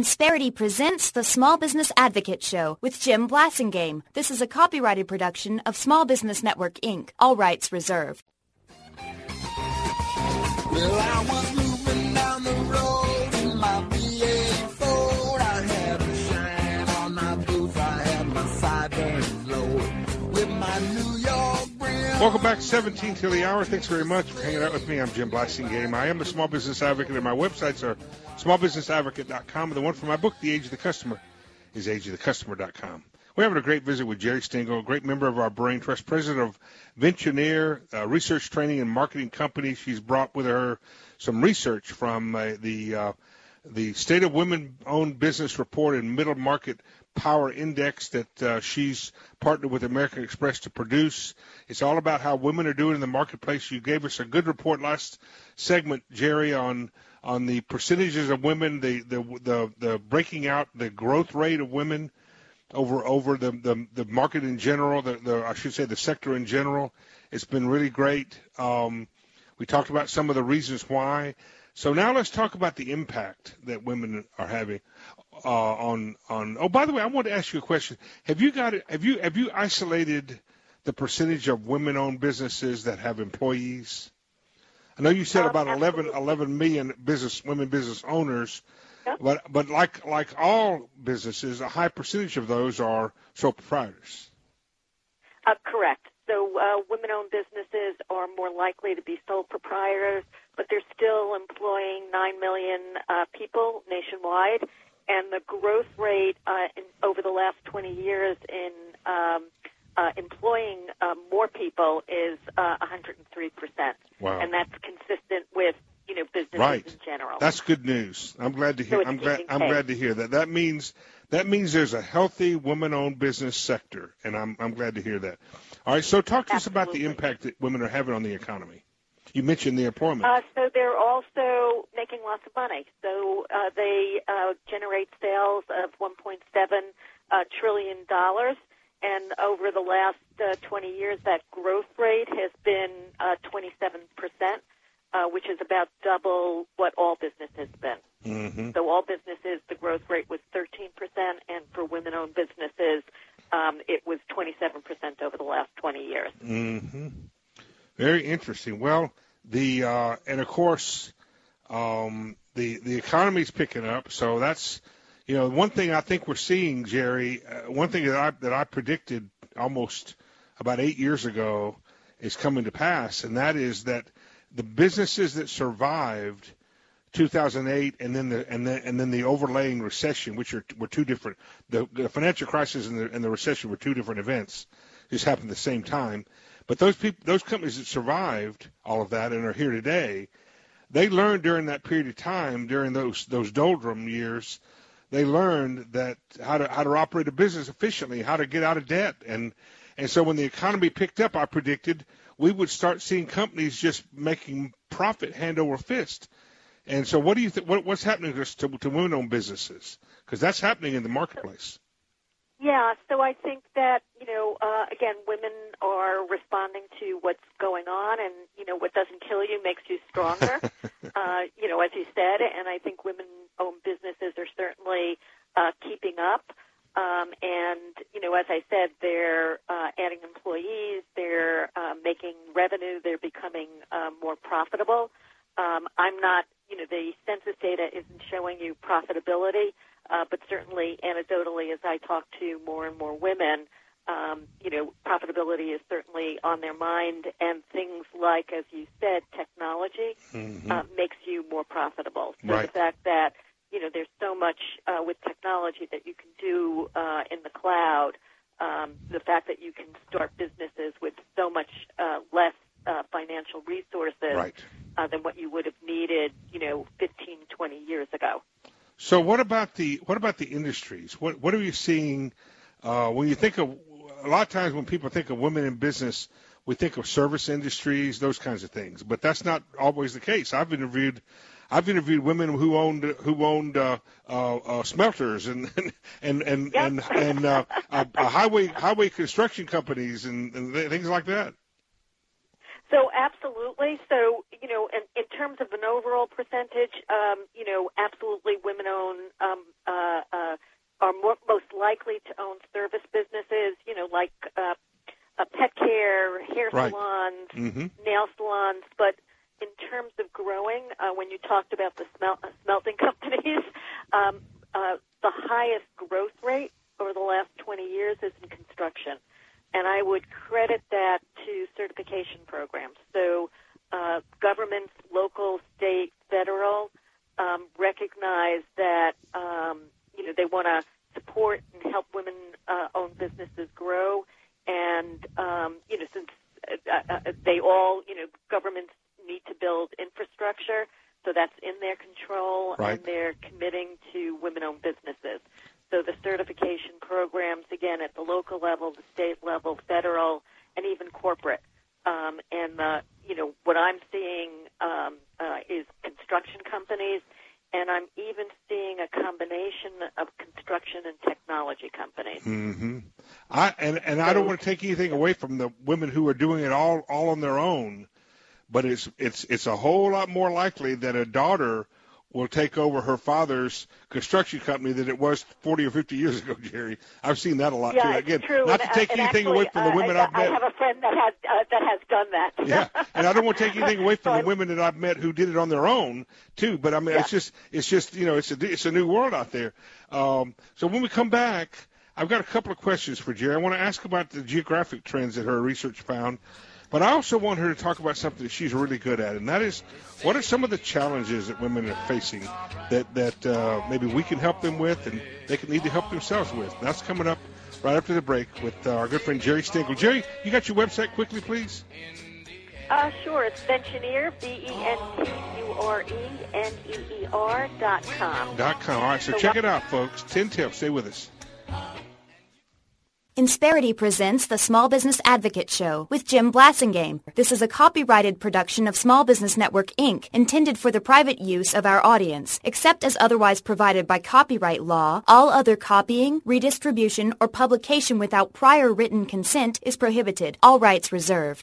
Insperity presents the Small Business Advocate Show with Jim Blasingame. This is a copyrighted production of Small Business Network, Inc. All rights reserved. Well, I was moving down the road in my V8 Ford. I had a shine on my boots. I had my sideburns low with my New York brim. Welcome back, 17 till the hour. Thanks very much for hanging out with me. I'm Jim Blasingame. I am a small business advocate, and my websites are smallbusinessadvocate.com. And the one for my book, The Age of the Customer, is ageofthecustomer.com. We're having a great visit with Jerry Stengel, a great member of our Brain Trust, president of Ventuneer, research training and marketing company. She's brought with her some research from the State of Women-Owned Business Report and Middle Market Power Index that she's partnered with American Express to produce. It's all about how women are doing in the marketplace. You gave us a good report last segment, Jerry, on the percentages of women, the breaking out, the growth rate of women over the market in general, I should say the sector in general. It's been really great. We talked about some of the reasons why. So now let's talk about the impact that women are having on. Oh, by the way, I want to ask you a question. Have you isolated the percentage of women-owned businesses that have employees? I know you said about 11 million women business owners. Yeah. But like all businesses, a high percentage of those are sole proprietors. Correct. So women-owned businesses are more likely to be sole proprietors, but they're still employing 9 million people nationwide, and the growth rate over the last 20 years in employing more people is 103%. Wow. And that's consistent with businesses in general. That's good news. I'm glad to hear. So I'm glad to hear that. That means there's a healthy women-owned business sector, and I'm glad to hear that. All right. So talk to us about the impact that women are having on the economy. You mentioned the employment. So they're also making lots of money. So they generate sales of $1.7 trillion, and over the last 20 years, that growth rate has been 27%. Which is about double what all business has been. Mm-hmm. So all businesses, the growth rate was 13%, and for women-owned businesses, it was 27% over the last 20 years. Mm-hmm. Very interesting. Well, and of course, the economy's picking up, so that's one thing I think we're seeing, Jerry. One thing that I predicted almost about 8 years ago is coming to pass, and that is that the businesses that survived 2008 and then the overlaying recession, which were two different, the financial crisis and the recession were two different events, just happened at the same time. But those companies that survived all of that and are here today, they learned during that period of time, during those doldrum years, they learned that how to operate a business efficiently, how to get out of debt, and so when the economy picked up, I predicted we would start seeing companies just making profit hand over fist. And so what do you think? What's happening to women-owned businesses? Because that's happening in the marketplace. Yeah, so I think that, again, women are responding to what's going on, and, what doesn't kill you makes you stronger, as you said, and I think women-owned businesses are certainly keeping up. As I said, they're adding employees, they're making revenue, they're becoming more profitable. I'm not, the census data isn't showing you profitability, but certainly anecdotally as I talk to more and more women, profitability is certainly on their mind, and things like, as you said, technology makes you more profitable. So right. The fact that there's so much with technology that you can do in the cloud. The fact that you can start businesses with so much less financial resources right. Than what you would have needed, 15, 20 years ago. So what about the industries? What are you seeing when you think of a lot of times when people think of women in business, we think of service industries, those kinds of things. But that's not always the case. I've interviewed women who owned smelters and highway construction companies and things like that. So absolutely. So in terms of an overall percentage, absolutely women own likely to own service businesses, like pet care, hair salons, nail salons. But in terms of growing, when you talked about the smelting companies, the highest growth rate over the last 20 years is in construction. And I would credit that to certification programs. So governments, local, state, federal, recognize that, they want to support and help women-owned businesses grow. And, since they all, governments need to build infrastructure, so that's in their control, and they're committing to women-owned businesses. So the certification programs, again, at the local level, the state level, federal, and even corporate. And what I'm seeing is construction companies, and I'm even seeing a combination of construction and technology companies. Mm-hmm. I don't want to take anything away from the women who are doing it all on their own, but it's a whole lot more likely that a daughter will take over her father's construction company than it was 40 or 50 years ago, Jerry. I've seen that a lot, too. Again, it's true. Not to take anything away from the women I've met. I have a friend that has done that. Yeah, and I don't want to take anything away from the women that I've met who did it on their own, too. But, I mean, it's just it's a new world out there. So when we come back, I've got a couple of questions for Jerry. I want to ask about the geographic trends that her research found. But I also want her to talk about something that she's really good at, and that is, what are some of the challenges that women are facing that maybe we can help them with and they need to help themselves with? And that's coming up right after the break with our good friend Jerry Stengel. Jerry, you got your website quickly, please? Sure. It's Bentureneer, BENTURENEER.com. .com. All right, so check it out, folks. 10 tips. Stay with us. Insperity presents the Small Business Advocate Show with Jim Blasingame. This is a copyrighted production of Small Business Network, Inc., intended for the private use of our audience. Except as otherwise provided by copyright law, all other copying, redistribution, or publication without prior written consent is prohibited. All rights reserved.